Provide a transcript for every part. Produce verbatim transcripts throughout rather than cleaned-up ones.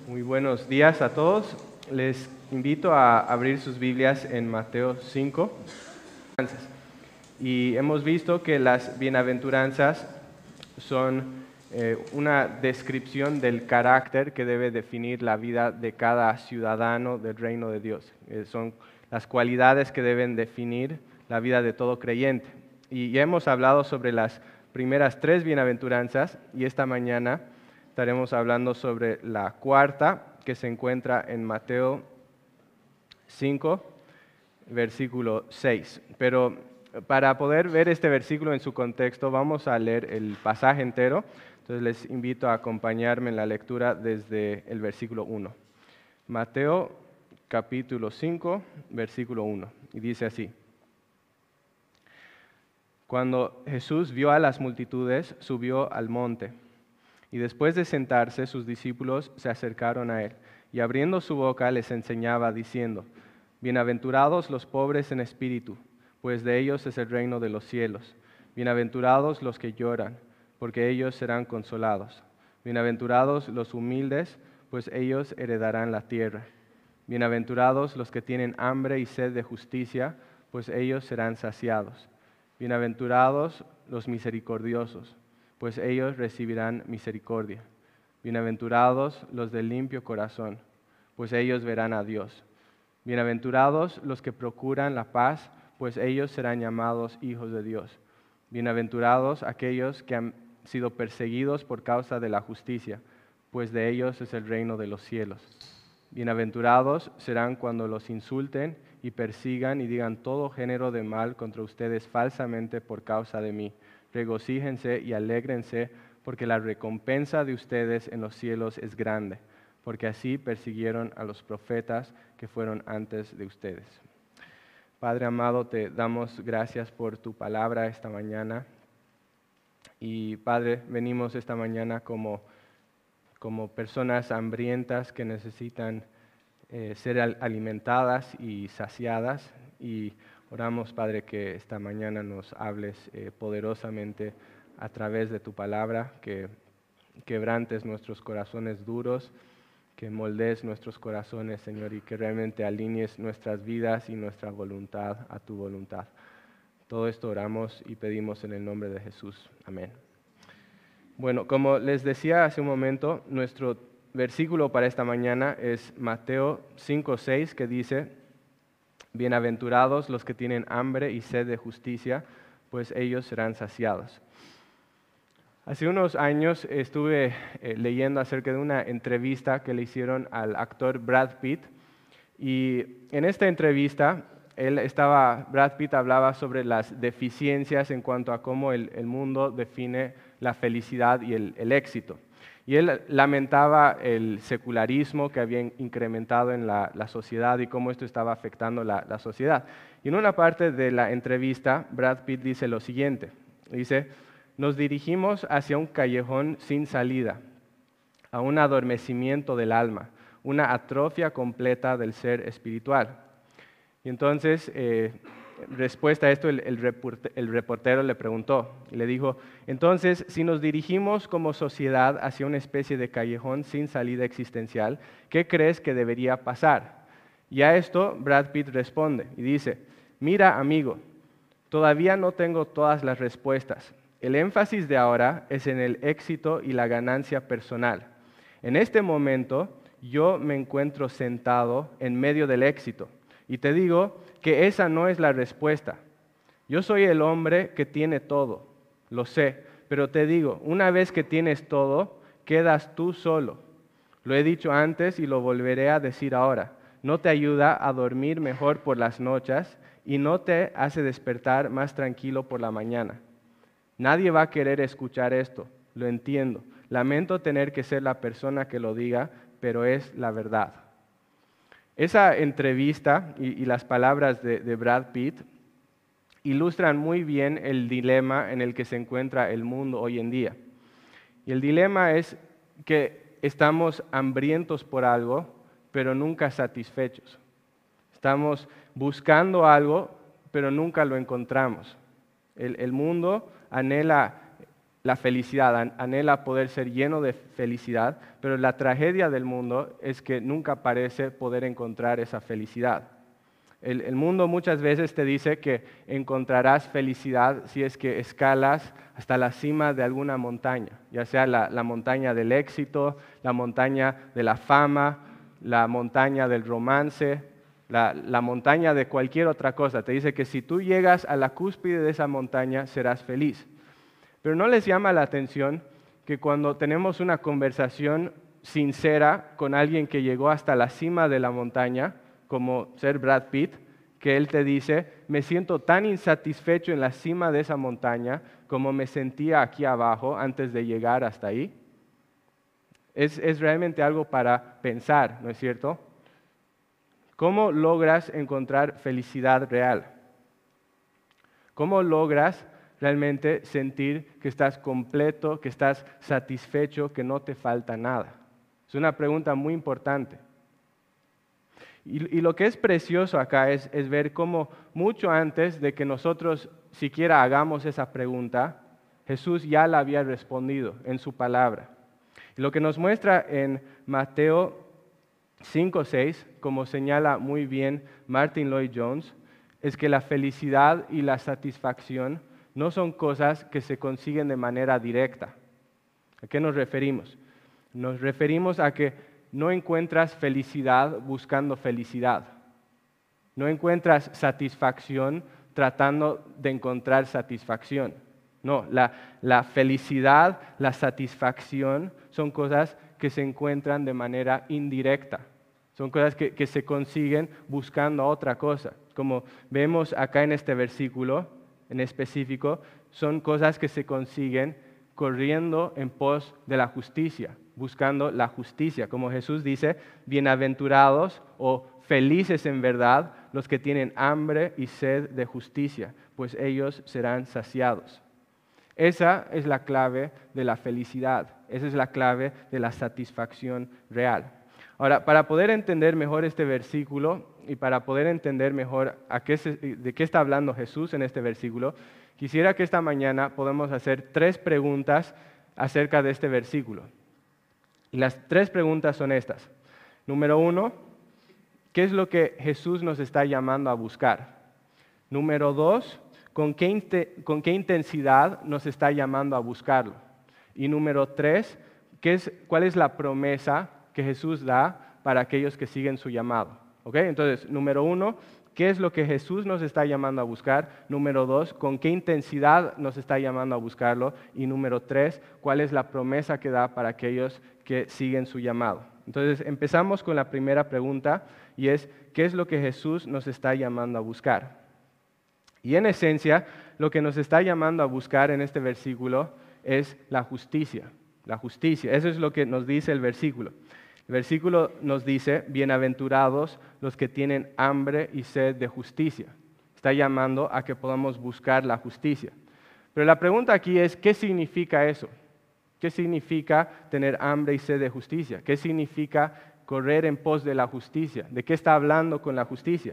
Muy buenos días a todos. Les invito a abrir sus Biblias en Mateo cinco. Y hemos visto que las bienaventuranzas son eh, una descripción del carácter que debe definir la vida de cada ciudadano del reino de Dios. Eh, son las cualidades que deben definir la vida de todo creyente. Y ya hemos hablado sobre las primeras tres bienaventuranzas y esta mañana estaremos hablando sobre la cuarta, que se encuentra en Mateo cinco, versículo seis. Pero para poder ver este versículo en su contexto, vamos a leer el pasaje entero. Entonces les invito a acompañarme en la lectura desde el versículo uno. Mateo capítulo cinco, versículo uno. Y dice así: Cuando Jesús vio a las multitudes, subió al monte. Y después de sentarse, sus discípulos se acercaron a él, y abriendo su boca les enseñaba, diciendo: Bienaventurados los pobres en espíritu, pues de ellos es el reino de los cielos. Bienaventurados los que lloran, porque ellos serán consolados. Bienaventurados los humildes, pues ellos heredarán la tierra. Bienaventurados los que tienen hambre y sed de justicia, pues ellos serán saciados. Bienaventurados los misericordiosos, pues ellos recibirán misericordia. Bienaventurados los de limpio corazón, pues ellos verán a Dios. Bienaventurados los que procuran la paz, pues ellos serán llamados hijos de Dios. Bienaventurados aquellos que han sido perseguidos por causa de la justicia, pues de ellos es el reino de los cielos. Bienaventurados serán cuando los insulten y persigan y digan todo género de mal contra ustedes falsamente por causa de mí. Regocíjense y alégrense, porque la recompensa de ustedes en los cielos es grande, porque así persiguieron a los profetas que fueron antes de ustedes. Padre amado, te damos gracias por tu palabra esta mañana. Y Padre, venimos esta mañana como, como personas hambrientas que necesitan eh, ser alimentadas y saciadas. Y oramos, Padre, que esta mañana nos hables eh, poderosamente a través de tu palabra, que quebrantes nuestros corazones duros, que moldees nuestros corazones, Señor, y que realmente alinees nuestras vidas y nuestra voluntad a tu voluntad. Todo esto oramos y pedimos en el nombre de Jesús. Amén. Bueno, como les decía hace un momento, nuestro versículo para esta mañana es Mateo cinco seis, que dice: Bienaventurados los que tienen hambre y sed de justicia, pues ellos serán saciados. Hace unos años estuve eh, leyendo acerca de una entrevista que le hicieron al actor Brad Pitt, y en esta entrevista él estaba, Brad Pitt hablaba sobre las deficiencias en cuanto a cómo el, el mundo define la felicidad y el, el éxito. Y él lamentaba el secularismo que había incrementado en la, la sociedad y cómo esto estaba afectando la, la sociedad. Y en una parte de la entrevista, Brad Pitt dice lo siguiente, dice: Nos dirigimos hacia un callejón sin salida, a un adormecimiento del alma, una atrofia completa del ser espiritual. Y entonces, eh, respuesta a esto, el, el, reporte, el reportero le preguntó, le dijo: entonces, si nos dirigimos como sociedad hacia una especie de callejón sin salida existencial, ¿qué crees que debería pasar? Y a esto Brad Pitt responde y dice: mira, amigo, todavía no tengo todas las respuestas. El énfasis de ahora es en el éxito y la ganancia personal. En este momento, yo me encuentro sentado en medio del éxito. Y te digo que esa no es la respuesta. Yo soy el hombre que tiene todo, lo sé, pero te digo, una vez que tienes todo, quedas tú solo. Lo he dicho antes y lo volveré a decir ahora. No te ayuda a dormir mejor por las noches y no te hace despertar más tranquilo por la mañana. Nadie va a querer escuchar esto, lo entiendo. Lamento tener que ser la persona que lo diga, pero es la verdad. Esa entrevista y, y las palabras de, de Brad Pitt ilustran muy bien el dilema en el que se encuentra el mundo hoy en día. Y el dilema es que estamos hambrientos por algo, pero nunca satisfechos. Estamos buscando algo, pero nunca lo encontramos. El, el mundo anhela la felicidad, an- anhela poder ser lleno de felicidad, pero la tragedia del mundo es que nunca parece poder encontrar esa felicidad. El, el mundo muchas veces te dice que encontrarás felicidad si es que escalas hasta la cima de alguna montaña, ya sea la, la montaña del éxito, la montaña de la fama, la montaña del romance, la, la montaña de cualquier otra cosa. Te dice que si tú llegas a la cúspide de esa montaña serás feliz. Pero ¿no les llama la atención que cuando tenemos una conversación sincera con alguien que llegó hasta la cima de la montaña, como ser Brad Pitt, que él te dice, me siento tan insatisfecho en la cima de esa montaña como me sentía aquí abajo antes de llegar hasta ahí? Es, es realmente algo para pensar, ¿no es cierto? ¿Cómo logras encontrar felicidad real? ¿Cómo logras realmente sentir que estás completo, que estás satisfecho, que no te falta nada? Es una pregunta muy importante. Y, y lo que es precioso acá es, es ver cómo mucho antes de que nosotros siquiera hagamos esa pregunta, Jesús ya la había respondido en su palabra. Y lo que nos muestra en Mateo cinco seis, como señala muy bien Martin Lloyd Jones, es que la felicidad y la satisfacción no son cosas que se consiguen de manera directa. ¿A qué nos referimos? Nos referimos a que no encuentras felicidad buscando felicidad. No encuentras satisfacción tratando de encontrar satisfacción. No, la, la felicidad, la satisfacción son cosas que se encuentran de manera indirecta. Son cosas que, que se consiguen buscando otra cosa. Como vemos acá en este versículo en específico, son cosas que se consiguen corriendo en pos de la justicia, buscando la justicia. Como Jesús dice, bienaventurados o felices en verdad los que tienen hambre y sed de justicia, pues ellos serán saciados. Esa es la clave de la felicidad, esa es la clave de la satisfacción real. Ahora, para poder entender mejor este versículo y para poder entender mejor a qué se, de qué está hablando Jesús en este versículo, quisiera que esta mañana podamos hacer tres preguntas acerca de este versículo. Y las tres preguntas son estas. Número uno, ¿qué es lo que Jesús nos está llamando a buscar? Número dos, ¿con qué, inte- con qué intensidad nos está llamando a buscarlo? Y número tres, ¿qué es, ¿cuál es la promesa que Jesús da para aquellos que siguen su llamado? ¿Ok? Entonces, número uno, ¿qué es lo que Jesús nos está llamando a buscar? Número dos, ¿con qué intensidad nos está llamando a buscarlo? Y número tres, ¿cuál es la promesa que da para aquellos que siguen su llamado? Entonces, empezamos con la primera pregunta y es, ¿qué es lo que Jesús nos está llamando a buscar? Y en esencia, lo que nos está llamando a buscar en este versículo es la justicia. La justicia, eso es lo que nos dice el versículo. El versículo nos dice, bienaventurados los que tienen hambre y sed de justicia. Está llamando a que podamos buscar la justicia. Pero la pregunta aquí es, ¿qué significa eso? ¿Qué significa tener hambre y sed de justicia? ¿Qué significa correr en pos de la justicia? ¿De qué está hablando con la justicia?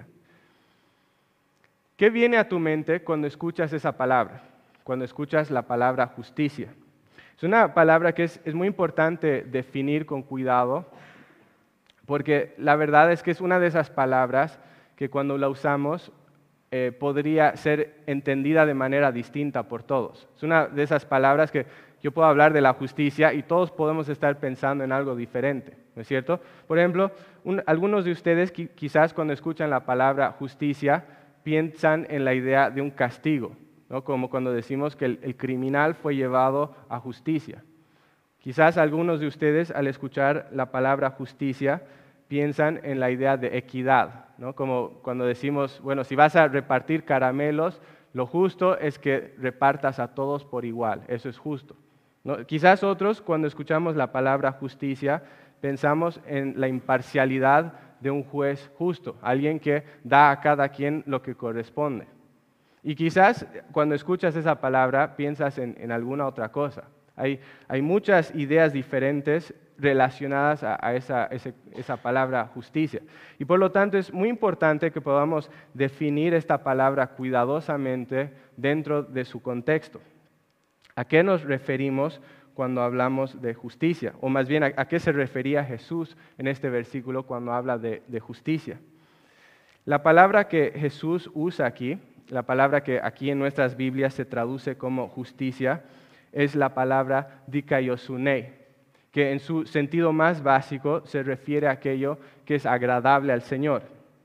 ¿Qué viene a tu mente cuando escuchas esa palabra? Cuando escuchas la palabra justicia. Es una palabra que es, es muy importante definir con cuidado, porque la verdad es que es una de esas palabras que cuando la usamos eh, podría ser entendida de manera distinta por todos. Es una de esas palabras que yo puedo hablar de la justicia y todos podemos estar pensando en algo diferente, ¿no es cierto? Por ejemplo, un, algunos de ustedes qui- quizás cuando escuchan la palabra justicia piensan en la idea de un castigo, ¿no? Como cuando decimos que el, el criminal fue llevado a justicia. Quizás algunos de ustedes al escuchar la palabra justicia piensan en la idea de equidad, ¿no? Como cuando decimos, bueno, si vas a repartir caramelos, lo justo es que repartas a todos por igual, eso es justo, ¿no? Quizás otros cuando escuchamos la palabra justicia pensamos en la imparcialidad de un juez justo, alguien que da a cada quien lo que corresponde. Y quizás cuando escuchas esa palabra piensas en, en alguna otra cosa. Hay, hay muchas ideas diferentes relacionadas a, a esa, ese, esa palabra justicia. Y por lo tanto es muy importante que podamos definir esta palabra cuidadosamente dentro de su contexto. ¿A qué nos referimos cuando hablamos de justicia? O más bien, ¿a, a qué se refería Jesús en este versículo cuando habla de, de justicia? La palabra que Jesús usa aquí, la palabra que aquí en nuestras Biblias se traduce como justicia, es la palabra dikaiosunei, que en su sentido más básico se refiere a aquello que es agradable al Señor.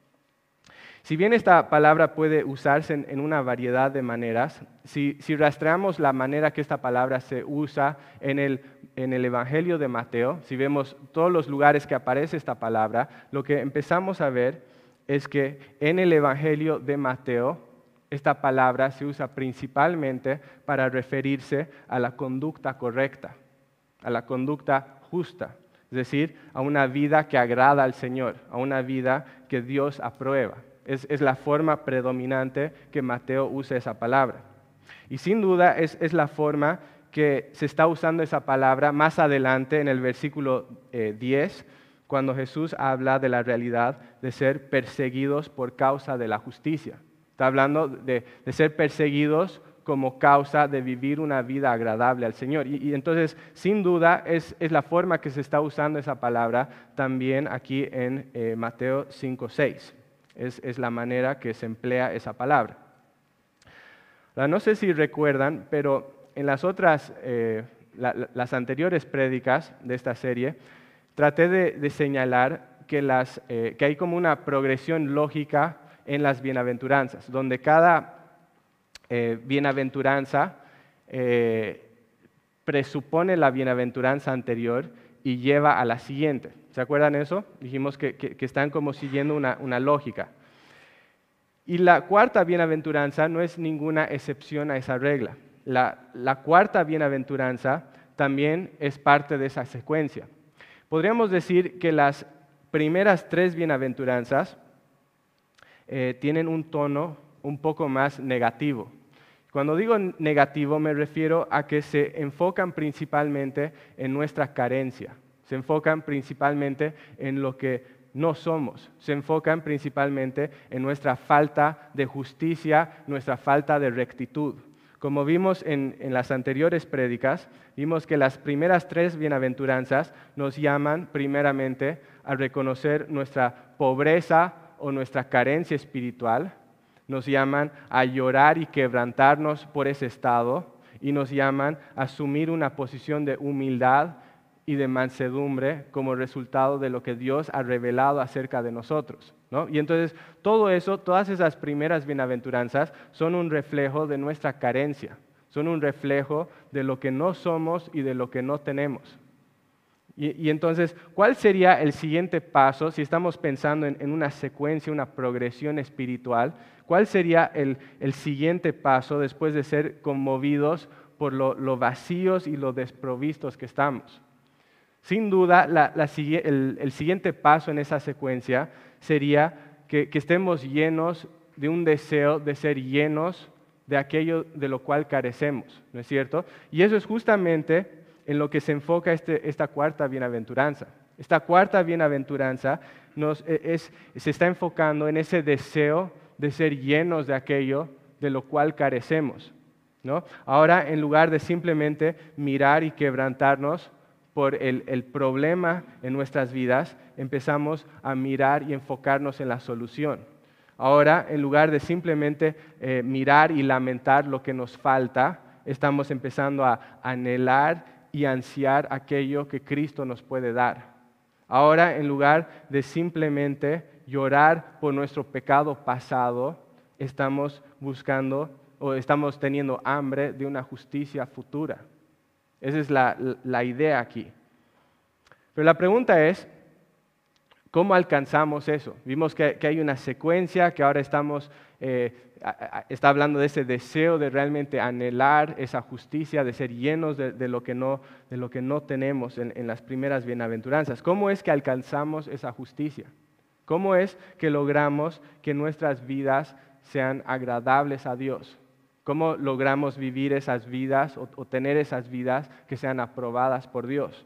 Si bien esta palabra puede usarse en, en una variedad de maneras, si, si rastreamos la manera que esta palabra se usa en el, en el Evangelio de Mateo, si vemos todos los lugares que aparece esta palabra, lo que empezamos a ver es que en el Evangelio de Mateo, esta palabra se usa principalmente para referirse a la conducta correcta, a la conducta justa, es decir, a una vida que agrada al Señor, a una vida que Dios aprueba. Es, es la forma predominante que Mateo usa esa palabra. Y sin duda es, es la forma que se está usando esa palabra más adelante en el versículo eh, diez, cuando Jesús habla de la realidad de ser perseguidos por causa de la justicia. Está hablando de, de ser perseguidos como causa de vivir una vida agradable al Señor. Y, y entonces, sin duda, es, es la forma que se está usando esa palabra también aquí en eh, Mateo cinco seis. Es, es la manera que se emplea esa palabra. Ahora, no sé si recuerdan, pero en las otras, eh, la, las anteriores prédicas de esta serie, traté de, de señalar que, las, eh, que hay como una progresión lógica en las bienaventuranzas, donde cada eh, bienaventuranza eh, presupone la bienaventuranza anterior y lleva a la siguiente. ¿Se acuerdan eso? Dijimos que, que, que están como siguiendo una, una lógica. Y la cuarta bienaventuranza no es ninguna excepción a esa regla. La, la cuarta bienaventuranza también es parte de esa secuencia. Podríamos decir que las primeras tres bienaventuranzas eh, tienen un tono un poco más negativo. Cuando digo negativo me refiero a que se enfocan principalmente en nuestra carencia. Se enfocan principalmente en lo que no somos. Se enfocan principalmente en nuestra falta de justicia, nuestra falta de rectitud. Como vimos en, en las anteriores prédicas, vimos que las primeras tres bienaventuranzas nos llaman primeramente a reconocer nuestra pobreza o nuestra carencia espiritual, nos llaman a llorar y quebrantarnos por ese estado y nos llaman a asumir una posición de humildad y de mansedumbre como resultado de lo que Dios ha revelado acerca de nosotros, ¿no? Y entonces todo eso, todas esas primeras bienaventuranzas son un reflejo de nuestra carencia, son un reflejo de lo que no somos y de lo que no tenemos. Y, y entonces, ¿cuál sería el siguiente paso si estamos pensando en, en una secuencia, una progresión espiritual? ¿Cuál sería el, el siguiente paso después de ser conmovidos por lo, lo vacíos y lo desprovistos que estamos? Sin duda, la, la, el, el siguiente paso en esa secuencia sería que, que estemos llenos de un deseo de ser llenos de aquello de lo cual carecemos, ¿no es cierto? Y eso es justamente en lo que se enfoca este, esta cuarta bienaventuranza. Esta cuarta bienaventuranza nos, es, se está enfocando en ese deseo de ser llenos de aquello de lo cual carecemos, ¿no? Ahora, en lugar de simplemente mirar y quebrantarnos por el, el problema en nuestras vidas, empezamos a mirar y enfocarnos en la solución. Ahora, en lugar de simplemente eh, mirar y lamentar lo que nos falta, estamos empezando a anhelar y ansiar aquello que Cristo nos puede dar. Ahora, en lugar de simplemente llorar por nuestro pecado pasado, estamos buscando o estamos teniendo hambre de una justicia futura. Esa es la, la idea aquí. Pero la pregunta es, ¿cómo alcanzamos eso? Vimos que, que hay una secuencia, que ahora estamos, eh, a, a, está hablando de ese deseo de realmente anhelar esa justicia, de ser llenos de, de, lo, que no, de lo que no tenemos en, en las primeras bienaventuranzas. ¿Cómo es que alcanzamos esa justicia? ¿Cómo es que logramos que nuestras vidas sean agradables a Dios? ¿Cómo logramos vivir esas vidas o, o tener esas vidas que sean aprobadas por Dios?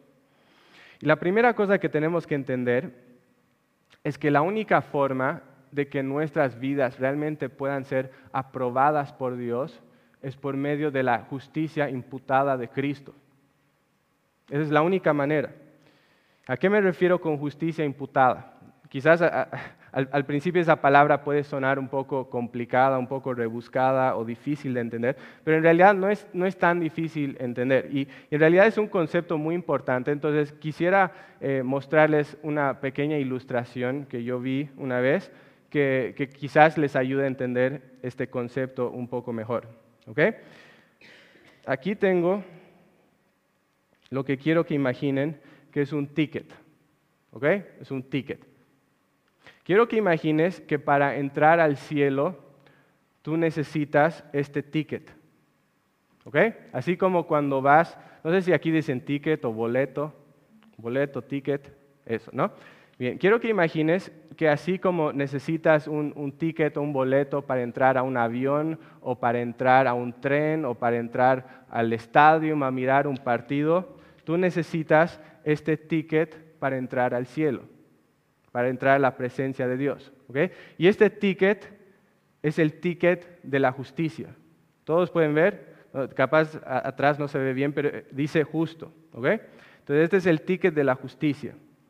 Y la primera cosa que tenemos que entender es que la única forma de que nuestras vidas realmente puedan ser aprobadas por Dios es por medio de la justicia imputada de Cristo. Esa es la única manera. ¿A qué me refiero con justicia imputada? Quizás a, a, al, al principio esa palabra puede sonar un poco complicada, un poco rebuscada o difícil de entender, pero en realidad no es, no es tan difícil entender. Y, y en realidad es un concepto muy importante. Entonces quisiera eh, mostrarles una pequeña ilustración que yo vi una vez que, que quizás les ayude a entender este concepto un poco mejor. ¿Okay? Aquí tengo lo que quiero que imaginen que es un ticket. ¿Ok? Es un ticket. Quiero que imagines que para entrar al cielo tú necesitas este ticket. ¿Ok? Así como cuando vas, no sé si aquí dicen ticket o boleto, boleto, ticket, eso, ¿no? Bien, quiero que imagines que así como necesitas un, un ticket o un boleto para entrar a un avión o para entrar a un tren o para entrar al estadio a mirar un partido, tú necesitas este ticket para entrar al cielo, para entrar a la presencia de Dios. ¿Okay? Y este ticket es el ticket de la justicia. ¿Todos pueden ver? Capaz a, atrás no se ve bien, pero dice justo. ¿Okay? Entonces este es el ticket de la justicia.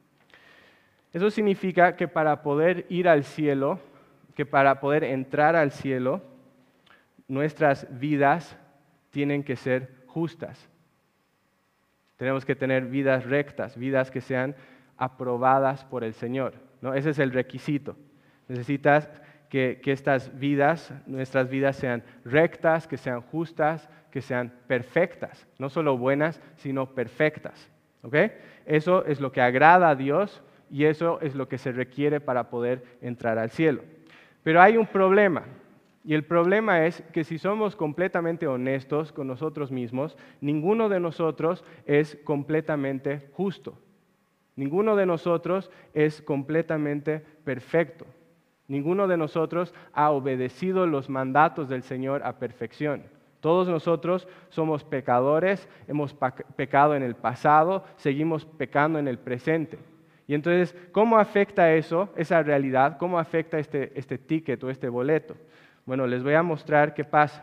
Eso significa que para poder ir al cielo, que para poder entrar al cielo, nuestras vidas tienen que ser justas. Tenemos que tener vidas rectas, vidas que sean aprobadas por el Señor, ¿no? Ese es el requisito. Necesitas que, que estas vidas, nuestras vidas sean rectas, que sean justas, que sean perfectas. No solo buenas, sino perfectas. ¿Okay? Eso es lo que agrada a Dios y eso es lo que se requiere para poder entrar al cielo. Pero hay un problema. Y el problema es que si somos completamente honestos con nosotros mismos, ninguno de nosotros es completamente justo. Ninguno de nosotros es completamente perfecto. Ninguno de nosotros ha obedecido los mandatos del Señor a perfección. Todos nosotros somos pecadores, hemos pecado en el pasado, seguimos pecando en el presente. Y entonces, ¿cómo afecta eso, esa realidad? ¿Cómo afecta este, este ticket o este boleto? Bueno, les voy a mostrar qué pasa.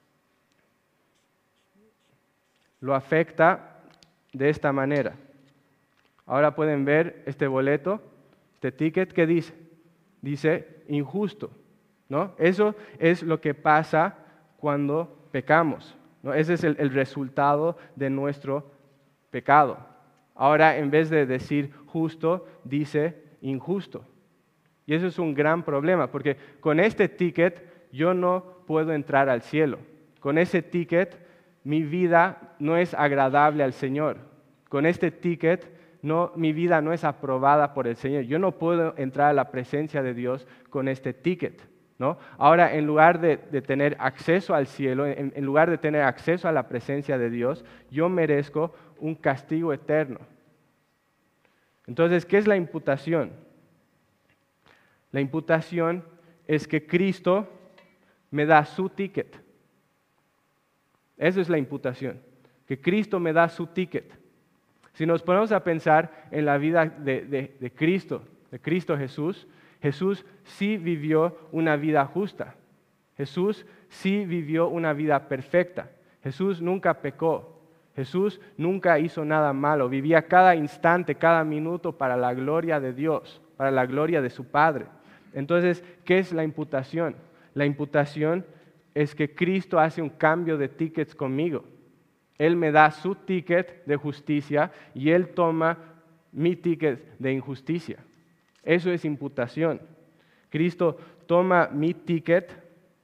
Lo afecta de esta manera. Ahora pueden ver este boleto, este ticket, ¿qué dice? Dice injusto, ¿no? Eso es lo que pasa cuando pecamos, ¿no? Ese es el, el resultado de nuestro pecado. Ahora, en vez de decir justo, dice injusto. Y eso es un gran problema, porque con este ticket yo no puedo entrar al cielo. Con ese ticket mi vida no es agradable al Señor. Con este ticket no, mi vida no es aprobada por el Señor. Yo no puedo entrar a la presencia de Dios con este ticket, ¿no? Ahora, en lugar de, de tener acceso al cielo, en, en lugar de tener acceso a la presencia de Dios, yo merezco un castigo eterno. Entonces, ¿qué es la imputación? La imputación es que Cristo me da su ticket. Eso es la imputación, que Cristo me da su ticket. Si nos ponemos a pensar en la vida de, de, de Cristo, de Cristo Jesús, Jesús sí vivió una vida justa. Jesús sí vivió una vida perfecta. Jesús nunca pecó. Jesús nunca hizo nada malo. Vivía cada instante, cada minuto para la gloria de Dios, para la gloria de su Padre. Entonces, ¿qué es la imputación? La imputación es que Cristo hace un cambio de tickets conmigo. Él me da su ticket de justicia y Él toma mi ticket de injusticia. Eso es imputación. Cristo toma mi ticket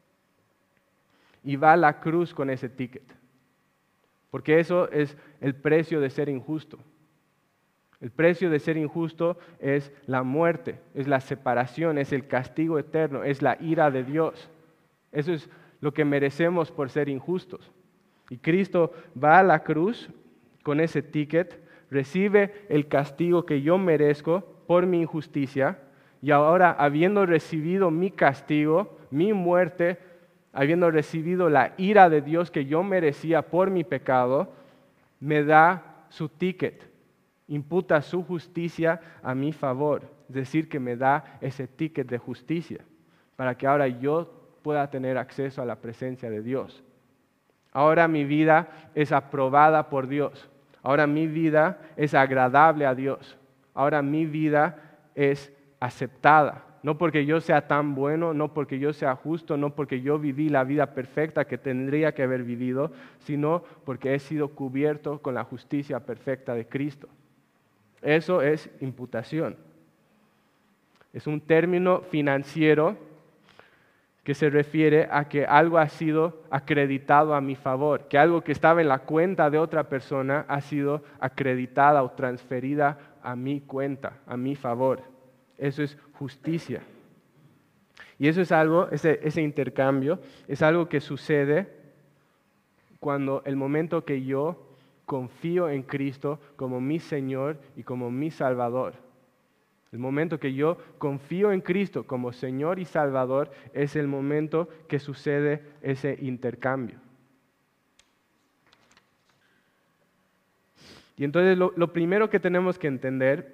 y va a la cruz con ese ticket. Porque eso es el precio de ser injusto. El precio de ser injusto es la muerte, es la separación, es el castigo eterno, es la ira de Dios. Eso es lo que merecemos por ser injustos. Y Cristo va a la cruz con ese ticket, recibe el castigo que yo merezco por mi injusticia, y ahora, habiendo recibido mi castigo, mi muerte, habiendo recibido la ira de Dios que yo merecía por mi pecado, me da su ticket, imputa su justicia a mi favor, es decir, que me da ese ticket de justicia, para que ahora yo pueda tener acceso a la presencia de Dios. Ahora mi vida es aprobada por Dios. Ahora mi vida es agradable a Dios. Ahora mi vida es aceptada. No porque yo sea tan bueno, no porque yo sea justo, no porque yo viví la vida perfecta que tendría que haber vivido, sino porque he sido cubierto con la justicia perfecta de Cristo. Eso es imputación. Es un término financiero que se refiere a que algo ha sido acreditado a mi favor, que algo que estaba en la cuenta de otra persona ha sido acreditada o transferida a mi cuenta, a mi favor. Eso es justicia. Y eso es algo, ese, ese intercambio, es algo que sucede cuando el momento que yo confío en Cristo como mi Señor y como mi Salvador. El momento que yo confío en Cristo como Señor y Salvador es el momento que sucede ese intercambio. Y entonces lo, lo primero que tenemos que entender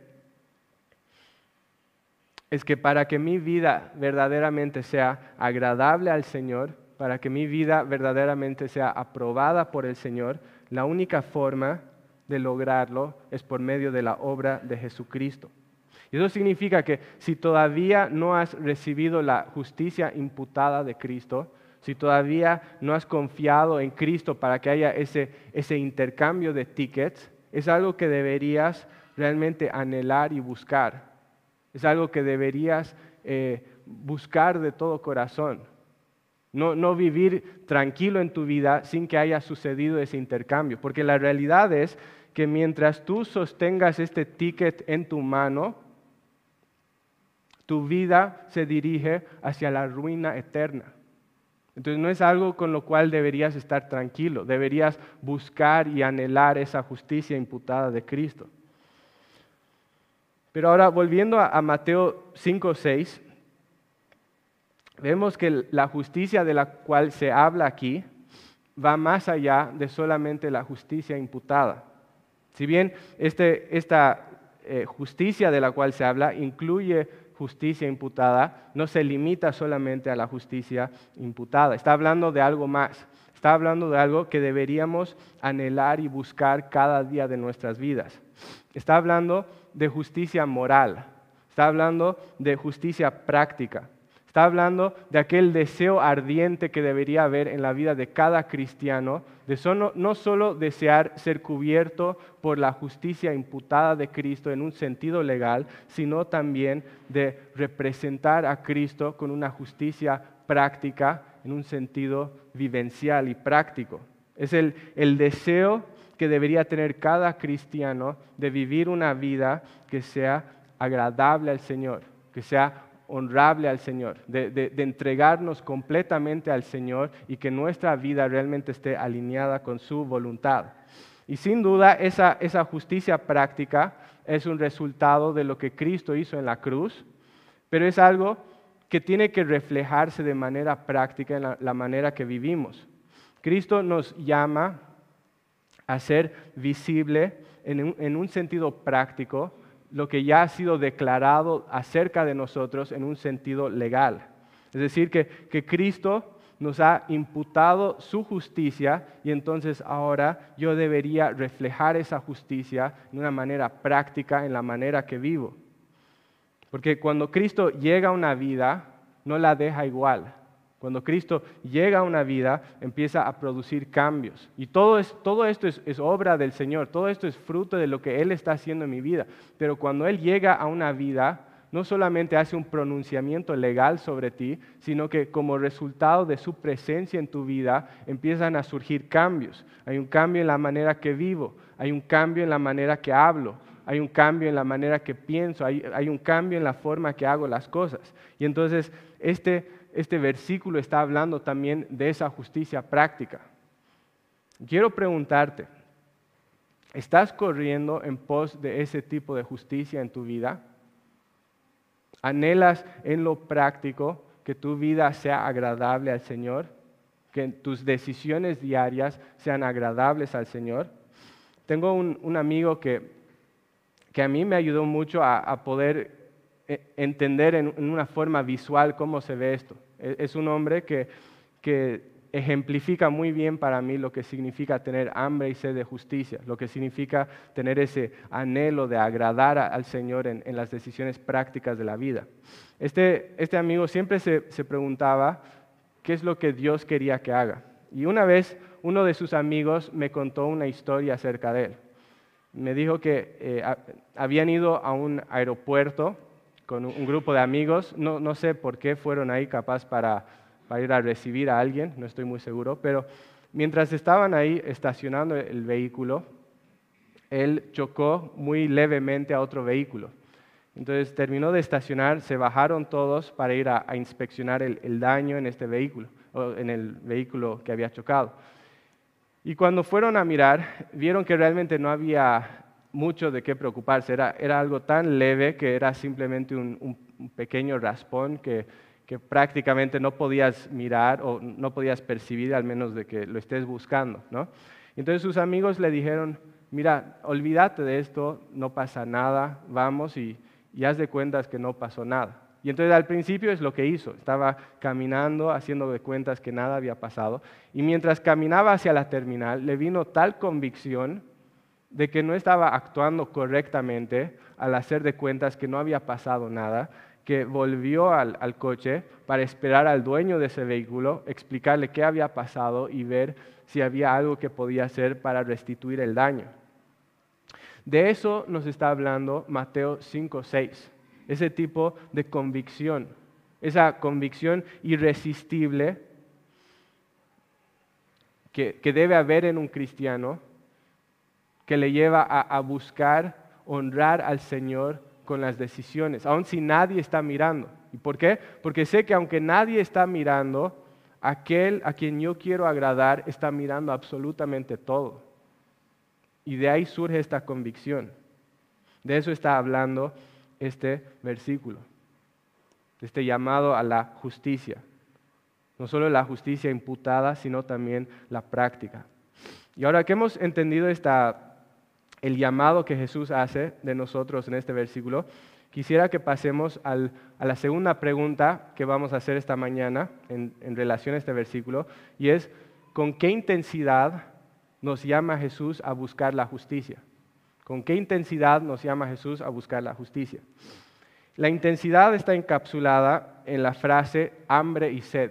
es que para que mi vida verdaderamente sea agradable al Señor, para que mi vida verdaderamente sea aprobada por el Señor, la única forma de lograrlo es por medio de la obra de Jesucristo. Y eso significa que si todavía no has recibido la justicia imputada de Cristo, si todavía no has confiado en Cristo para que haya ese, ese intercambio de tickets, es algo que deberías realmente anhelar y buscar. Es algo que deberías eh, buscar de todo corazón. No, no vivir tranquilo en tu vida sin que haya sucedido ese intercambio. Porque la realidad es que mientras tú sostengas este ticket en tu mano, tu vida se dirige hacia la ruina eterna. Entonces no es algo con lo cual deberías estar tranquilo. Deberías buscar y anhelar esa justicia imputada de Cristo. Pero ahora, volviendo a, a Mateo cinco seis, vemos que la justicia de la cual se habla aquí va más allá de solamente la justicia imputada. Si bien este, esta eh, justicia de la cual se habla incluye justicia imputada, no se limita solamente a la justicia imputada. Está hablando de algo más. Está hablando de algo que deberíamos anhelar y buscar cada día de nuestras vidas. Está hablando de justicia moral. Está hablando de justicia práctica. Está hablando de aquel deseo ardiente que debería haber en la vida de cada cristiano, de solo, no solo desear ser cubierto por la justicia imputada de Cristo en un sentido legal, sino también de representar a Cristo con una justicia práctica en un sentido vivencial y práctico. Es el, el deseo que debería tener cada cristiano de vivir una vida que sea agradable al Señor, que sea honrable al Señor, de, de, de entregarnos completamente al Señor y que nuestra vida realmente esté alineada con su voluntad. Y sin duda esa, esa justicia práctica es un resultado de lo que Cristo hizo en la cruz, pero es algo que tiene que reflejarse de manera práctica en la, la manera que vivimos. Cristo nos llama a ser visible en un, en un sentido práctico lo que ya ha sido declarado acerca de nosotros en un sentido legal. Es decir, que, que Cristo nos ha imputado su justicia y entonces ahora yo debería reflejar esa justicia de una manera práctica en la manera que vivo. Porque cuando Cristo llega a una vida, no la deja igual. Cuando Cristo llega a una vida, empieza a producir cambios. Y todo, es, todo esto es, es obra del Señor, todo esto es fruto de lo que Él está haciendo en mi vida. Pero cuando Él llega a una vida, no solamente hace un pronunciamiento legal sobre ti, sino que como resultado de su presencia en tu vida, empiezan a surgir cambios. Hay un cambio en la manera que vivo, hay un cambio en la manera que hablo, hay un cambio en la manera que pienso, hay, hay un cambio en la forma que hago las cosas. Y entonces este... Este versículo está hablando también de esa justicia práctica. Quiero preguntarte, ¿estás corriendo en pos de ese tipo de justicia en tu vida? ¿Anhelas en lo práctico que tu vida sea agradable al Señor? ¿Que tus decisiones diarias sean agradables al Señor? Tengo un, un amigo que, que a mí me ayudó mucho a, a poder entender en una forma visual cómo se ve esto. Es un hombre que, que ejemplifica muy bien para mí lo que significa tener hambre y sed de justicia, lo que significa tener ese anhelo de agradar a- al Señor en, en las decisiones prácticas de la vida. Este, este amigo siempre se, se preguntaba qué es lo que Dios quería que haga. Y una vez uno de sus amigos me contó una historia acerca de él. Me dijo que eh, a- habían ido a un aeropuerto con un, un grupo de amigos, no, no sé por qué fueron ahí, capaz para, para ir a recibir a alguien, no estoy muy seguro, pero mientras estaban ahí estacionando el vehículo, él chocó muy levemente a otro vehículo. Entonces terminó de estacionar, se bajaron todos para ir a, a inspeccionar el, el daño en este vehículo, o en el vehículo que había chocado. Y cuando fueron a mirar, vieron que realmente no había mucho de qué preocuparse. Era, era algo tan leve que era simplemente un, un- un pequeño raspón que, que prácticamente no podías mirar o no podías percibir, al menos de que lo estés buscando, ¿no? Entonces sus amigos le dijeron, mira, olvídate de esto, no pasa nada, vamos y, y haz de cuentas que no pasó nada. Y entonces al principio es lo que hizo, estaba caminando, haciendo de cuentas que nada había pasado, y mientras caminaba hacia la terminal, le vino tal convicción de que no estaba actuando correctamente al hacer de cuentas que no había pasado nada, que volvió al, al coche para esperar al dueño de ese vehículo, explicarle qué había pasado y ver si había algo que podía hacer para restituir el daño. De eso nos está hablando Mateo cinco seis, ese tipo de convicción, esa convicción irresistible que, que debe haber en un cristiano, que le lleva a, a buscar honrar al Señor con las decisiones, aun si nadie está mirando. ¿Y por qué? Porque sé que aunque nadie está mirando, aquel a quien yo quiero agradar está mirando absolutamente todo. Y de ahí surge esta convicción. De eso está hablando este versículo, este llamado a la justicia. No solo la justicia imputada, sino también la práctica. Y ahora que hemos entendido esta, el llamado que Jesús hace de nosotros en este versículo, quisiera que pasemos al, a la segunda pregunta que vamos a hacer esta mañana en, en relación a este versículo, y es, ¿con qué intensidad nos llama Jesús a buscar la justicia? ¿Con qué intensidad nos llama Jesús a buscar la justicia? La intensidad está encapsulada en la frase hambre y sed.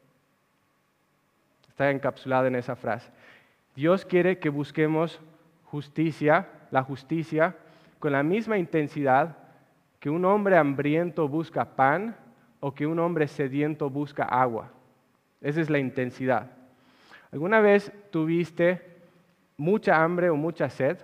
Está encapsulada en esa frase. Dios quiere que busquemos justicia, la justicia, con la misma intensidad que un hombre hambriento busca pan o que un hombre sediento busca agua. Esa es la intensidad. ¿Alguna vez tuviste mucha hambre o mucha sed?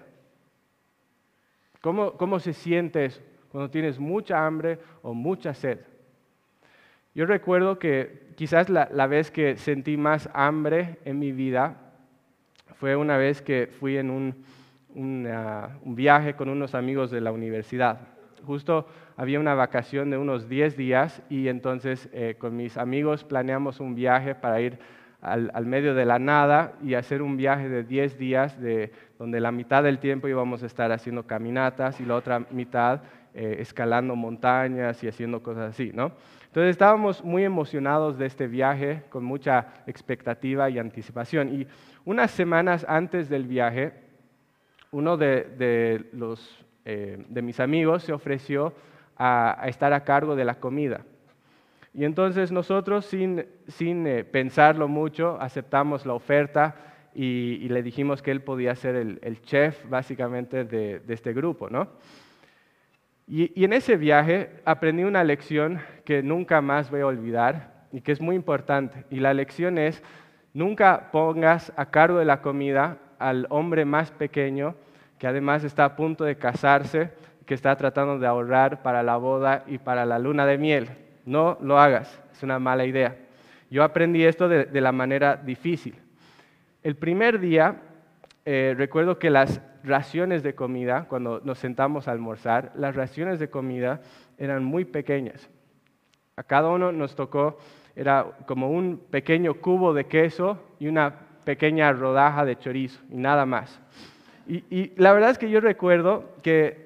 ¿Cómo, cómo se siente eso cuando tienes mucha hambre o mucha sed? Yo recuerdo que quizás la, la vez que sentí más hambre en mi vida fue una vez que fui en un, un, uh, un viaje con unos amigos de la universidad. Justo había una vacación de unos diez días y entonces eh, con mis amigos planeamos un viaje para ir al, al medio de la nada y hacer un viaje de diez días de, donde la mitad del tiempo íbamos a estar haciendo caminatas y la otra mitad eh, escalando montañas y haciendo cosas así, ¿no? Entonces estábamos muy emocionados de este viaje, con mucha expectativa y anticipación. Y unas semanas antes del viaje, uno de, de, los, eh, de mis amigos se ofreció a, a estar a cargo de la comida. Y entonces nosotros, sin, sin eh, pensarlo mucho, aceptamos la oferta y, y le dijimos que él podía ser el, el chef, básicamente, de, de este grupo, ¿no? Y, y en ese viaje aprendí una lección que nunca más voy a olvidar y que es muy importante. Y la lección es, nunca pongas a cargo de la comida al hombre más pequeño, que además está a punto de casarse, que está tratando de ahorrar para la boda y para la luna de miel. No lo hagas, es una mala idea. Yo aprendí esto de, de la manera difícil. El primer día, eh, recuerdo que las raciones de comida, cuando nos sentamos a almorzar, las raciones de comida eran muy pequeñas. A cada uno nos tocó, era como un pequeño cubo de queso y una pequeña rodaja de chorizo y nada más. Y, y la verdad es que yo recuerdo que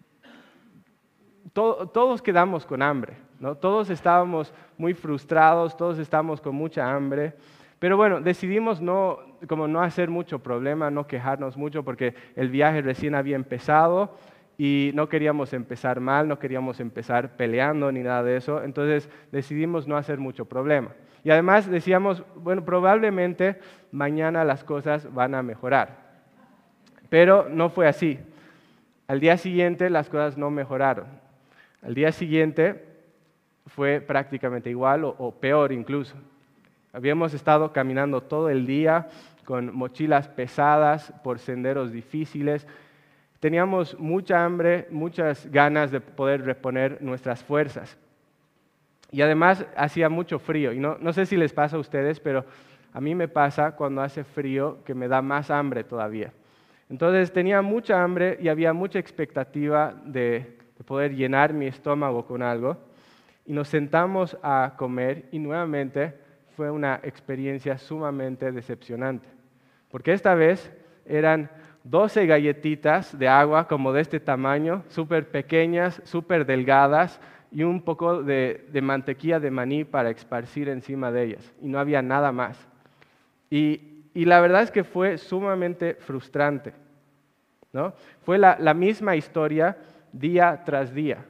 to, todos quedamos con hambre, ¿no? Todos estábamos muy frustrados, todos estábamos con mucha hambre, Pero bueno, decidimos no, como no hacer mucho problema, no quejarnos mucho, porque el viaje recién había empezado y no queríamos empezar mal, no queríamos empezar peleando ni nada de eso. Entonces decidimos no hacer mucho problema. Y además decíamos, bueno, probablemente mañana las cosas van a mejorar. Pero no fue así. Al día siguiente las cosas no mejoraron. Al día siguiente fue prácticamente igual o, o peor incluso. Habíamos estado caminando todo el día con mochilas pesadas por senderos difíciles. Teníamos mucha hambre, muchas ganas de poder reponer nuestras fuerzas. Y además hacía mucho frío. Y no, no sé si les pasa a ustedes, pero a mí me pasa cuando hace frío que me da más hambre todavía. Entonces tenía mucha hambre y había mucha expectativa de, de poder llenar mi estómago con algo. Y nos sentamos a comer y nuevamente fue una experiencia sumamente decepcionante. Porque esta vez eran doce galletitas de agua como de este tamaño, súper pequeñas, súper delgadas y un poco de, de mantequilla de maní para esparcir encima de ellas. Y no había nada más. Y, y la verdad es que fue sumamente frustrante, ¿no? Fue la, la misma historia día tras día.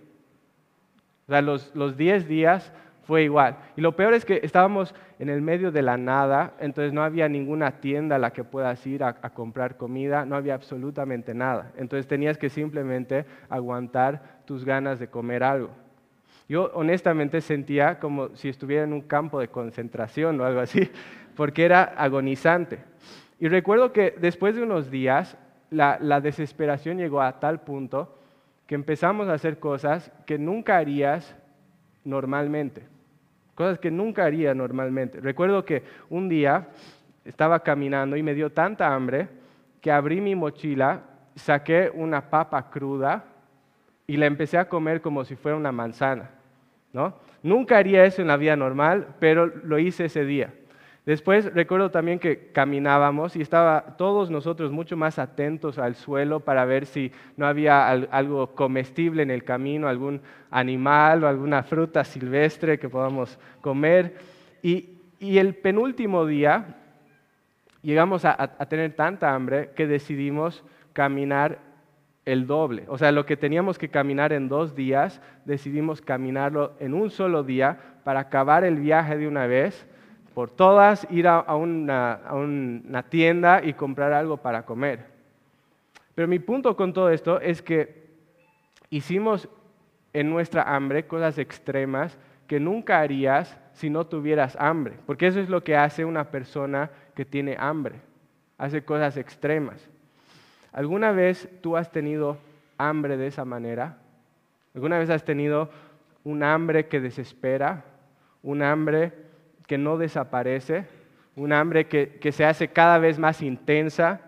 O sea, los, los diez días fue igual. Y lo peor es que estábamos en el medio de la nada, entonces no había ninguna tienda a la que puedas ir a, a comprar comida, no había absolutamente nada. Entonces tenías que simplemente aguantar tus ganas de comer algo. Yo honestamente sentía como si estuviera en un campo de concentración o algo así, porque era agonizante. Y recuerdo que después de unos días, la, la desesperación llegó a tal punto que empezamos a hacer cosas que nunca harías normalmente. Cosas que nunca haría normalmente. Recuerdo que un día estaba caminando y me dio tanta hambre que abrí mi mochila, saqué una papa cruda y la empecé a comer como si fuera una manzana, ¿no? Nunca haría eso en la vida normal, pero lo hice ese día. Después recuerdo también que caminábamos y estaba todos nosotros mucho más atentos al suelo para ver si no había algo comestible en el camino, algún animal o alguna fruta silvestre que podamos comer. Y, y el penúltimo día llegamos a, a tener tanta hambre que decidimos caminar el doble. O sea, lo que teníamos que caminar en dos días, decidimos caminarlo en un solo día para acabar el viaje de una vez, por todas, ir a, a, una, a una tienda y comprar algo para comer. Pero mi punto con todo esto es que hicimos en nuestra hambre cosas extremas que nunca harías si no tuvieras hambre, porque eso es lo que hace una persona que tiene hambre, hace cosas extremas. ¿Alguna vez tú has tenido hambre de esa manera? ¿Alguna vez has tenido un hambre que desespera, un hambre que no desaparece, un hambre que, que se hace cada vez más intensa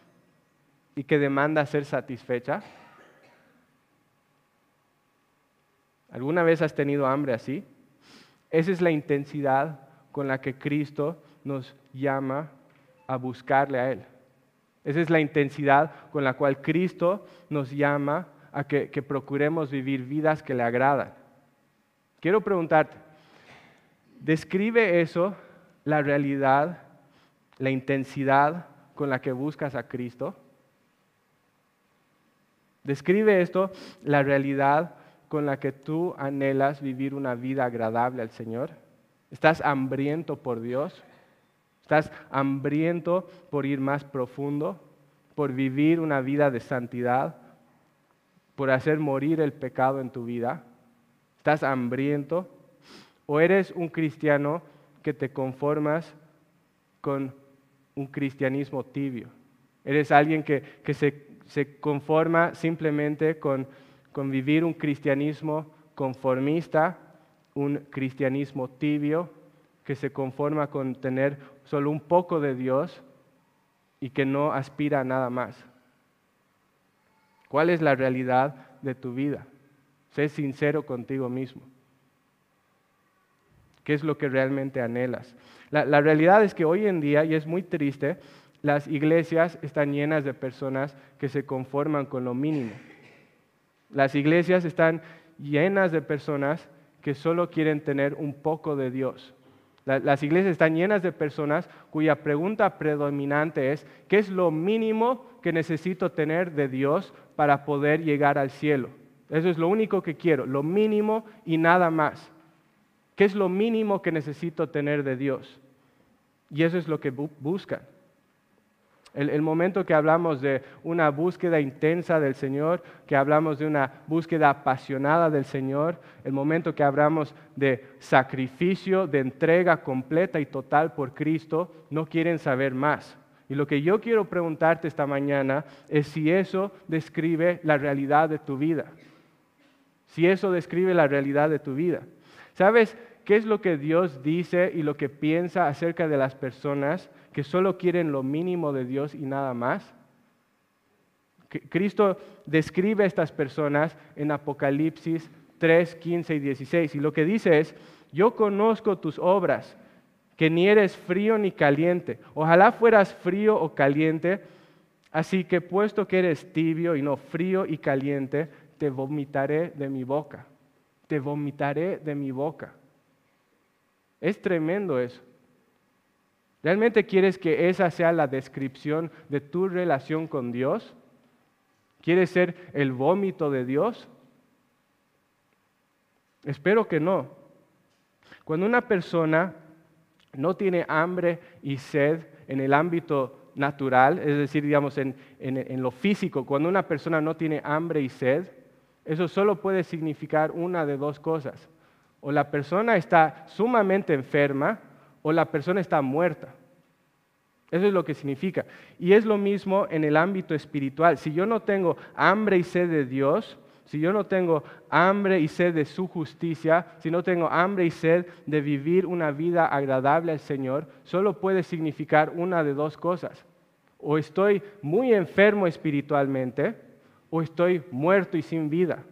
y que demanda ser satisfecha? ¿Alguna vez has tenido hambre así? Esa es la intensidad con la que Cristo nos llama a buscarle a Él. Esa es la intensidad con la cual Cristo nos llama a que, que procuremos vivir vidas que le agradan. Quiero preguntarte, ¿describe eso la realidad, la intensidad con la que buscas a Cristo? ¿Describe esto la realidad con la que tú anhelas vivir una vida agradable al Señor? ¿Estás hambriento por Dios? ¿Estás hambriento por ir más profundo? ¿Por vivir una vida de santidad? ¿Por hacer morir el pecado en tu vida? ¿Estás hambriento? ¿O eres un cristiano que te conformas con un cristianismo tibio? ¿Eres alguien que, que se, se conforma simplemente con, con vivir un cristianismo conformista, un cristianismo tibio, que se conforma con tener solo un poco de Dios y que no aspira a nada más? ¿Cuál es la realidad de tu vida? Sé sincero contigo mismo. ¿Qué es lo que realmente anhelas? La, la realidad es que hoy en día, y es muy triste, las iglesias están llenas de personas que se conforman con lo mínimo. Las iglesias están llenas de personas que solo quieren tener un poco de Dios, La- Las iglesias están llenas de personas cuya pregunta predominante es, ¿qué es lo mínimo que necesito tener de Dios para poder llegar al cielo? Eso es lo único que quiero, lo mínimo y nada más. ¿Qué es lo mínimo que necesito tener de Dios? Y eso es lo que bu- buscan. El, el momento que hablamos de una búsqueda intensa del Señor, que hablamos de una búsqueda apasionada del Señor, el momento que hablamos de sacrificio, de entrega completa y total por Cristo, no quieren saber más. Y lo que yo quiero preguntarte esta mañana es si eso describe la realidad de tu vida. Si eso describe la realidad de tu vida. ¿Sabes qué es lo que Dios dice y lo que piensa acerca de las personas que solo quieren lo mínimo de Dios y nada más? Cristo describe a estas personas en Apocalipsis tres, quince y dieciséis. Y lo que dice es, yo conozco tus obras, que ni eres frío ni caliente. Ojalá fueras frío o caliente, así que puesto que eres tibio y no frío y caliente, te vomitaré de mi boca. Te vomitaré de mi boca. Es tremendo eso. ¿Realmente quieres que esa sea la descripción de tu relación con Dios? ¿Quieres ser el vómito de Dios? Espero que no. Cuando una persona no tiene hambre y sed en el ámbito natural, es decir, digamos, en, en, en lo físico, cuando una persona no tiene hambre y sed, eso solo puede significar una de dos cosas. O la persona está sumamente enferma o la persona está muerta. Eso es lo que significa. Y es lo mismo en el ámbito espiritual. Si yo no tengo hambre y sed de Dios, si yo no tengo hambre y sed de su justicia, si no tengo hambre y sed de vivir una vida agradable al Señor, solo puede significar una de dos cosas. O estoy muy enfermo espiritualmente, o estoy muerto y sin vida.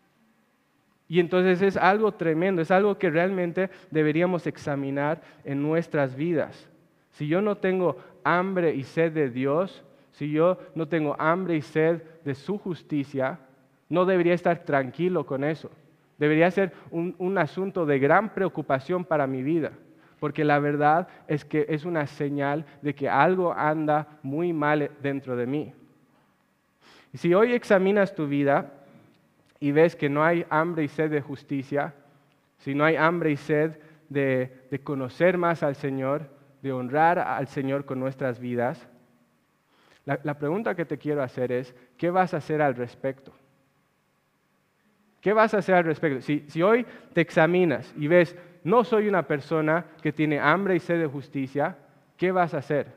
Y entonces es algo tremendo, es algo que realmente deberíamos examinar en nuestras vidas. Si yo no tengo hambre y sed de Dios, si yo no tengo hambre y sed de su justicia, no debería estar tranquilo con eso. Debería ser un, un asunto de gran preocupación para mi vida, porque la verdad es que es una señal de que algo anda muy mal dentro de mí. Y si hoy examinas tu vida y ves que no hay hambre y sed de justicia, si no hay hambre y sed de, de conocer más al Señor, de honrar al Señor con nuestras vidas, la, la pregunta que te quiero hacer es, ¿qué vas a hacer al respecto? ¿Qué vas a hacer al respecto? Si, si hoy te examinas y ves, no soy una persona que tiene hambre y sed de justicia, ¿qué vas a hacer?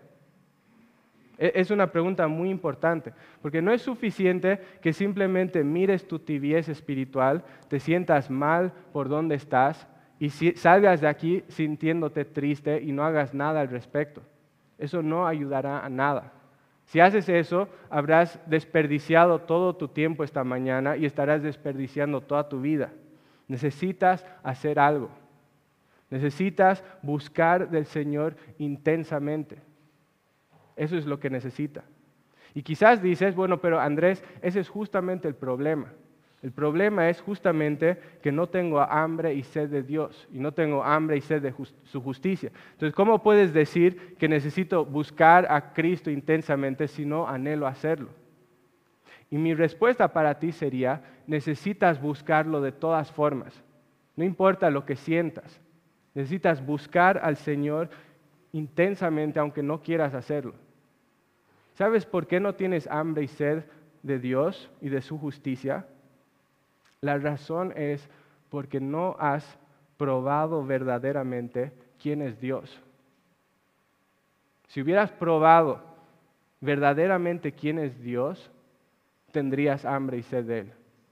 Es una pregunta muy importante, porque no es suficiente que simplemente mires tu tibieza espiritual, te sientas mal por donde estás y salgas de aquí sintiéndote triste y no hagas nada al respecto. Eso no ayudará a nada. Si haces eso, habrás desperdiciado todo tu tiempo esta mañana y estarás desperdiciando toda tu vida. Necesitas hacer algo. Necesitas buscar del Señor intensamente. Eso es lo que necesita. Y quizás dices, bueno, pero Andrés, ese es justamente el problema. El problema es justamente que no tengo hambre y sed de Dios y no tengo hambre y sed de just- su justicia. Entonces, ¿cómo puedes decir que necesito buscar a Cristo intensamente si no anhelo hacerlo? Y mi respuesta para ti sería, necesitas buscarlo de todas formas. No importa lo que sientas. Necesitas buscar al Señor intensamente aunque no quieras hacerlo. ¿Sabes por qué no tienes hambre y sed de Dios y de su justicia? La razón es porque no has probado verdaderamente quién es Dios. Si hubieras probado verdaderamente quién es Dios, tendrías hambre y sed de Él.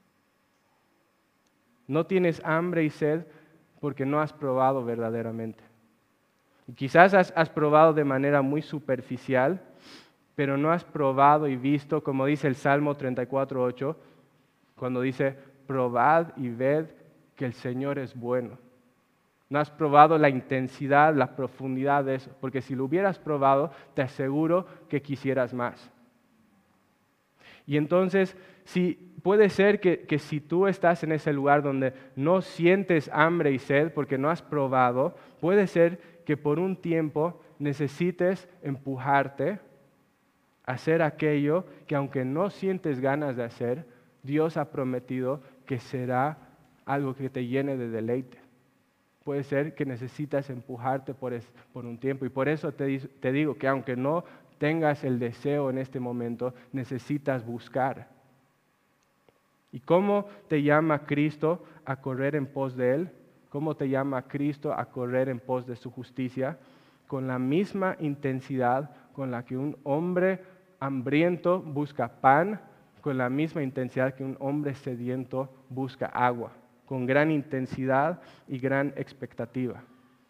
No tienes hambre y sed porque no has probado verdaderamente. Y quizás has, has probado de manera muy superficial, pero no has probado y visto, como dice el Salmo treinta y cuatro, ocho, cuando dice, probad y ved que el Señor es bueno. No has probado la intensidad, la profundidad de eso, porque si lo hubieras probado, te aseguro que quisieras más. Y entonces, si, puede ser que, que si tú estás en ese lugar donde no sientes hambre y sed porque no has probado, puede ser que por un tiempo necesites empujarte a hacer aquello que aunque no sientes ganas de hacer, Dios ha prometido que será algo que te llene de deleite. Puede ser que necesitas empujarte por, es, por un tiempo. Y por eso te, te digo que aunque no tengas el deseo en este momento, necesitas buscar. ¿Y cómo te llama Cristo a correr en pos de Él? ¿Cómo te llama Cristo a correr en pos de su justicia? Con la misma intensidad con la que un hombre hambriento busca pan, con la misma intensidad que un hombre sediento busca agua, con gran intensidad y gran expectativa.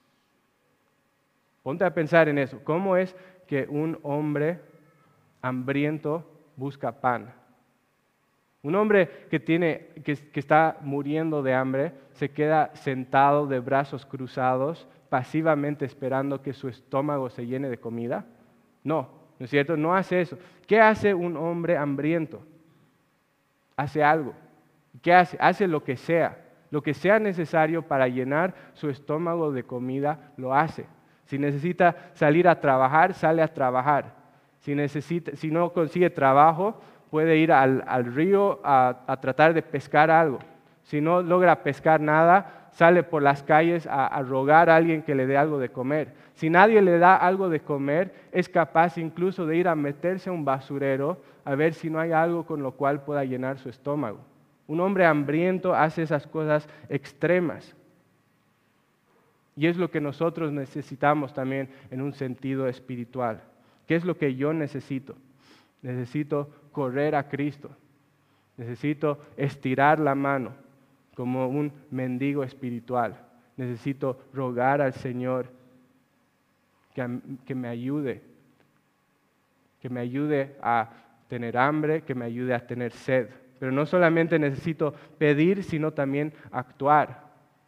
Ponte a pensar en eso. ¿Cómo es que un hombre hambriento busca pan? Un hombre que, tiene, que, que está muriendo de hambre se queda sentado de brazos cruzados, pasivamente esperando que su estómago se llene de comida. No, ¿no es cierto? No hace eso. ¿Qué hace un hombre hambriento? Hace algo. ¿Qué hace? Hace lo que sea. Lo que sea necesario para llenar su estómago de comida, lo hace. Si necesita salir a trabajar, sale a trabajar. Si, necesita, si no consigue trabajo, puede ir al, al río a, a tratar de pescar algo. Si no logra pescar nada, sale por las calles a, a rogar a alguien que le dé algo de comer. Si nadie le da algo de comer, es capaz incluso de ir a meterse a un basurero a ver si no hay algo con lo cual pueda llenar su estómago. Un hombre hambriento hace esas cosas extremas. Y es lo que nosotros necesitamos también en un sentido espiritual. ¿Qué es lo que yo necesito? Necesito correr a Cristo. Necesito estirar la mano como un mendigo espiritual. Necesito rogar al Señor que, que me ayude, que me ayude a tener hambre, que me ayude a tener sed. Pero no solamente necesito pedir, sino también actuar.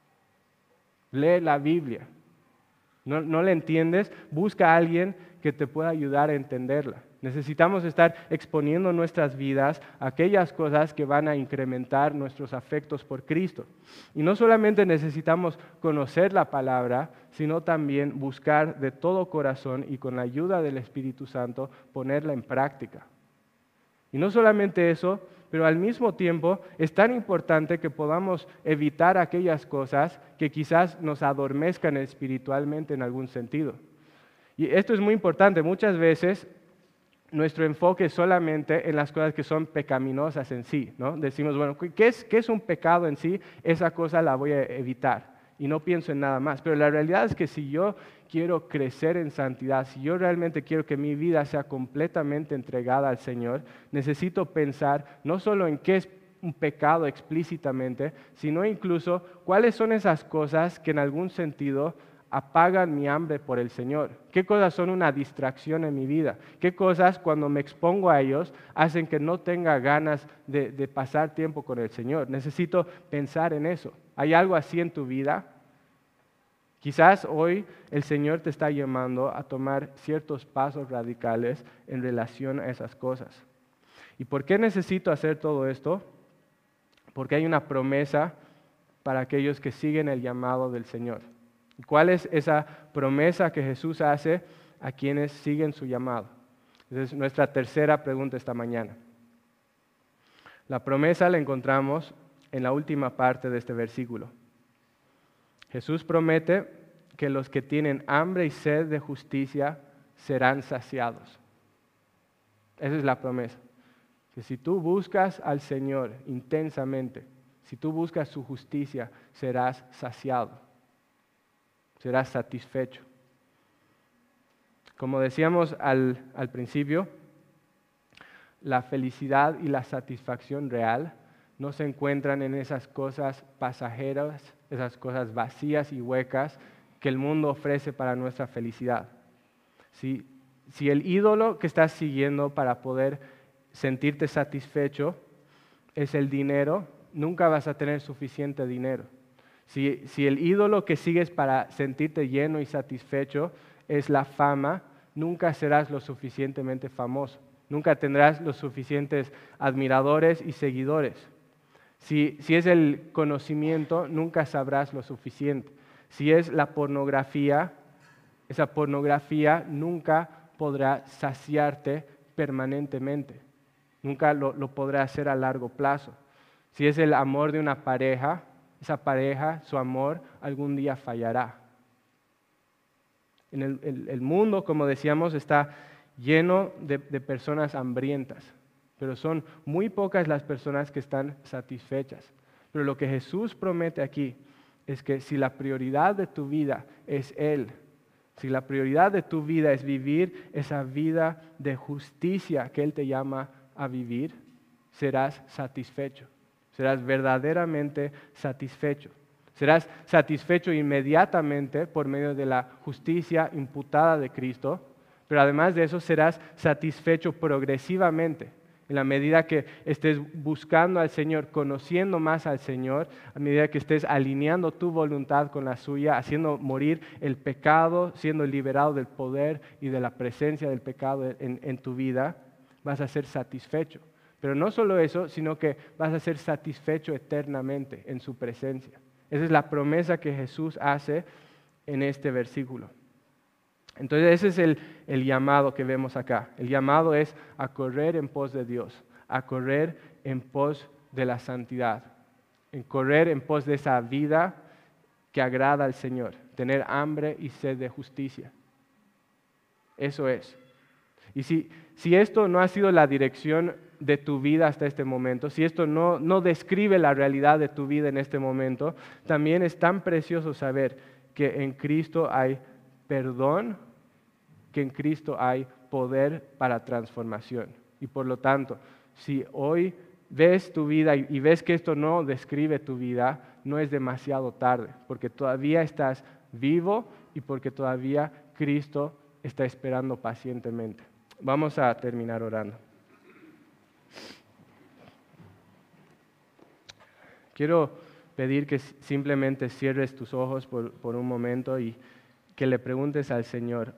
Lee la Biblia. ¿No, no la entiendes? Busca a alguien que te pueda ayudar a entenderla. Necesitamos estar exponiendo nuestras vidas a aquellas cosas que van a incrementar nuestros afectos por Cristo. Y no solamente necesitamos conocer la palabra, sino también buscar de todo corazón y con la ayuda del Espíritu Santo ponerla en práctica. Y no solamente eso, pero al mismo tiempo es tan importante que podamos evitar aquellas cosas que quizás nos adormezcan espiritualmente en algún sentido. Y esto es muy importante. Muchas veces nuestro enfoque es solamente en las cosas que son pecaminosas en sí, ¿no? Decimos, bueno, ¿qué es, qué es un pecado en sí? Esa cosa la voy a evitar y no pienso en nada más. Pero la realidad es que si yo quiero crecer en santidad, si yo realmente quiero que mi vida sea completamente entregada al Señor, necesito pensar no solo en qué es un pecado explícitamente, sino incluso cuáles son esas cosas que en algún sentido apagan mi hambre por el Señor. ¿Qué cosas son una distracción en mi vida? ¿Qué cosas cuando me expongo a ellos hacen que no tenga ganas de, de pasar tiempo con el Señor? Necesito pensar en eso. ¿Hay algo así en tu vida? Quizás hoy el Señor te está llamando a tomar ciertos pasos radicales en relación a esas cosas. ¿Y por qué necesito hacer todo esto? Porque hay una promesa para aquellos que siguen el llamado del Señor. ¿Cuál es esa promesa que Jesús hace a quienes siguen su llamado? Esa es nuestra tercera pregunta esta mañana. La promesa la encontramos en la última parte de este versículo. Jesús promete que los que tienen hambre y sed de justicia serán saciados. Esa es la promesa. Que si tú buscas al Señor intensamente, si tú buscas su justicia, serás saciado. Serás satisfecho. Como decíamos al, al principio, la felicidad y la satisfacción real no se encuentran en esas cosas pasajeras, esas cosas vacías y huecas que el mundo ofrece para nuestra felicidad. Si, si el ídolo que estás siguiendo para poder sentirte satisfecho es el dinero, nunca vas a tener suficiente dinero. Si, si el ídolo que sigues para sentirte lleno y satisfecho es la fama, nunca serás lo suficientemente famoso. Nunca tendrás los suficientes admiradores y seguidores. Si, si es el conocimiento, nunca sabrás lo suficiente. Si es la pornografía, esa pornografía nunca podrá saciarte permanentemente. Nunca lo, lo podrá hacer a largo plazo. Si es el amor de una pareja, esa pareja, su amor, algún día fallará. En el, el, el mundo, como decíamos, está lleno de, de personas hambrientas, pero son muy pocas las personas que están satisfechas. Pero lo que Jesús promete aquí es que si la prioridad de tu vida es Él, si la prioridad de tu vida es vivir esa vida de justicia que Él te llama a vivir, serás satisfecho, serás verdaderamente satisfecho. Serás satisfecho inmediatamente por medio de la justicia imputada de Cristo, pero además de eso serás satisfecho progresivamente. En la medida que estés buscando al Señor, conociendo más al Señor, a medida que estés alineando tu voluntad con la suya, haciendo morir el pecado, siendo liberado del poder y de la presencia del pecado en, en tu vida, vas a ser satisfecho. Pero no solo eso, sino que vas a ser satisfecho eternamente en su presencia. Esa es la promesa que Jesús hace en este versículo. Entonces ese es el, el llamado que vemos acá. El llamado es a correr en pos de Dios, a correr en pos de la santidad, en correr en pos de esa vida que agrada al Señor, tener hambre y sed de justicia. Eso es. Y si, si esto no ha sido la dirección de tu vida hasta este momento, si esto no, no describe la realidad de tu vida en este momento, también es tan precioso saber que en Cristo hay perdón, que en Cristo hay poder para transformación. Y por lo tanto, si hoy ves tu vida y, y ves que esto no describe tu vida, no es demasiado tarde, porque todavía estás vivo y porque todavía Cristo está esperando pacientemente. Vamos a terminar orando. Quiero pedir que simplemente cierres tus ojos por, por un momento y que le preguntes al Señor,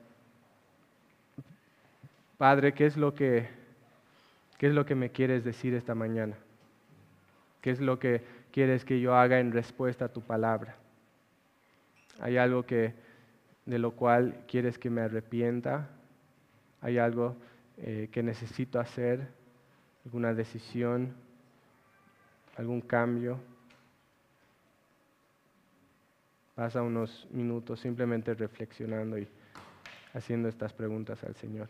Padre, ¿qué es lo que, qué es lo que me quieres decir esta mañana? ¿Qué es lo que quieres que yo haga en respuesta a tu palabra? ¿Hay algo que, de lo cual quieres que me arrepienta? ¿Hay algo eh, que necesito hacer? ¿Alguna decisión? ¿Algún cambio? Pasa unos minutos simplemente reflexionando y haciendo estas preguntas al Señor.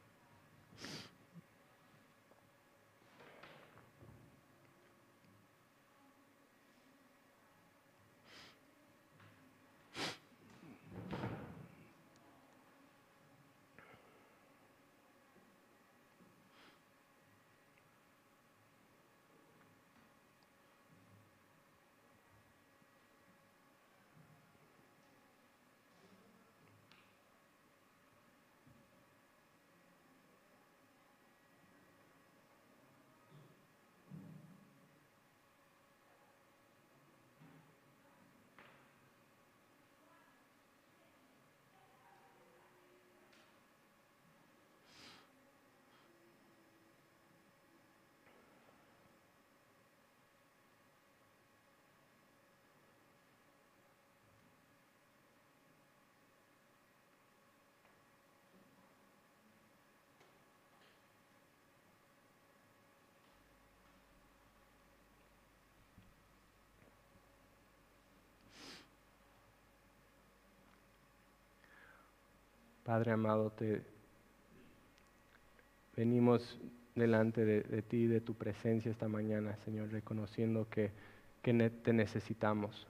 Padre amado, te venimos delante de, de ti, de tu presencia esta mañana, Señor, reconociendo que, que ne- te necesitamos.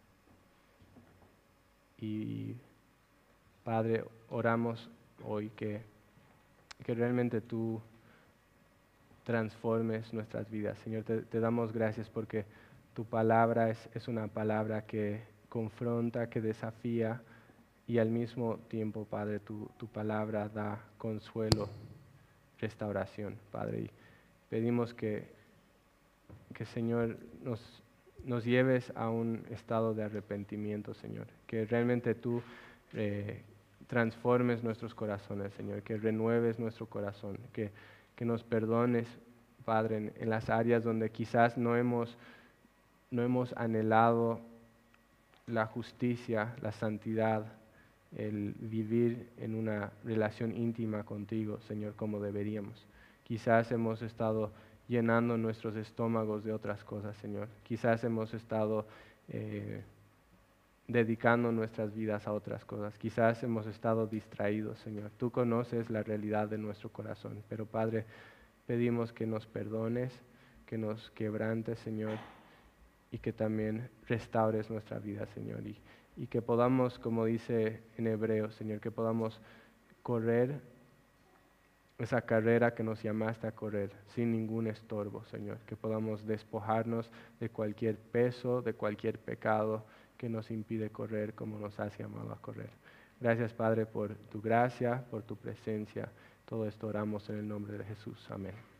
Y Padre, oramos hoy que, que realmente tú transformes nuestras vidas. Señor, te, te damos gracias porque tu palabra es, es una palabra que confronta, que desafía, y al mismo tiempo, Padre, tu, tu palabra da consuelo, restauración, Padre. Y pedimos que, que Señor, nos, nos lleves a un estado de arrepentimiento, Señor. Que realmente tú eh, transformes nuestros corazones, Señor. Que renueves nuestro corazón. Que, que nos perdones, Padre, en, en las áreas donde quizás no hemos, no hemos anhelado la justicia, la santidad, el vivir en una relación íntima contigo, Señor, como deberíamos. Quizás hemos estado llenando nuestros estómagos de otras cosas, Señor. Quizás hemos estado eh, dedicando nuestras vidas a otras cosas. Quizás hemos estado distraídos, Señor. Tú conoces la realidad de nuestro corazón, pero Padre, pedimos que nos perdones, que nos quebrantes, Señor, y que también restaures nuestra vida, Señor, y, y que podamos, como dice en hebreo, Señor, que podamos correr esa carrera que nos llamaste a correr sin ningún estorbo, Señor, que podamos despojarnos de cualquier peso, de cualquier pecado que nos impide correr como nos has llamado a correr. Gracias, Padre, por tu gracia, por tu presencia. Todo esto oramos en el nombre de Jesús. Amén.